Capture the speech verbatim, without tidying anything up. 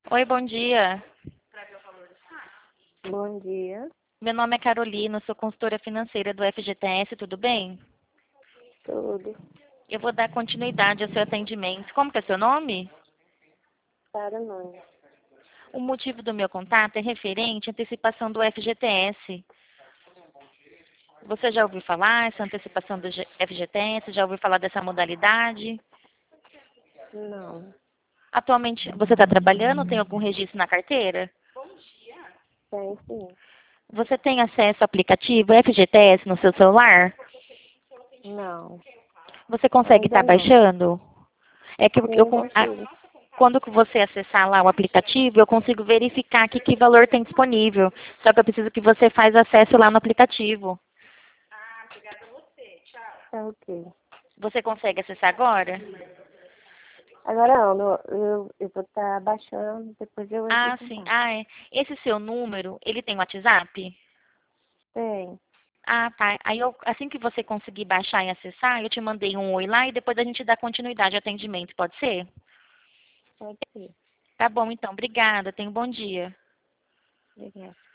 Oi, bom dia. Bom dia, Meu nome é Carolina, sou consultora financeira do F G T S, tudo bem? tudo. Eu vou dar continuidade ao seu atendimento. Como que é seu nome? Para Nunes. O motivo do meu contato é referente à antecipação do F G T S. Você já ouviu falar essa antecipação do G- F G T S? Já ouviu falar dessa modalidade? Não, Atualmente, você está trabalhando? Tem algum registro na carteira? tem sim. Você tem acesso ao aplicativo F G T S no seu celular? Não, Você consegue ainda estar não. baixando? É que eu, eu Sim, con- a- consigo. quando que você acessar lá o aplicativo, eu consigo verificar aqui que valor tem disponível. Só que eu preciso que você faz acesso lá no aplicativo. Tá ok. Você consegue acessar agora? Agora não, no- eu, eu vou estar baixando, depois eu entro em Ah, sim. contato. Ah, é. Esse seu número, ele tem WhatsApp? Tem, Ah, tá. Aí eu, assim que você conseguir baixar e acessar, eu te mandei um oi lá e depois a gente dá continuidade ao atendimento, pode ser? pode ser. Tá bom, então. Obrigada. Tenha um bom dia. Obrigada.